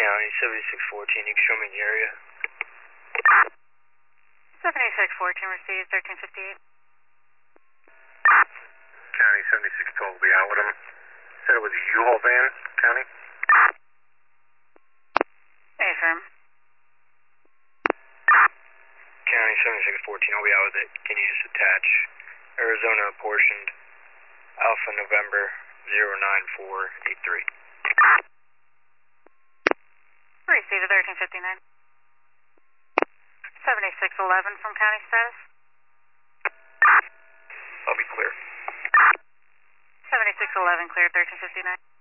County, 7614, you can show me the area. 7614 received, 1358. County 7612 will be out with him. Said it was a U-Haul van, County? Affirm. County 7614, I'll be out with it. Can you just attach Arizona apportioned Alpha November 09483? Received, 1359. 7611 from county status. I'll be clear. 7611 cleared, 1359.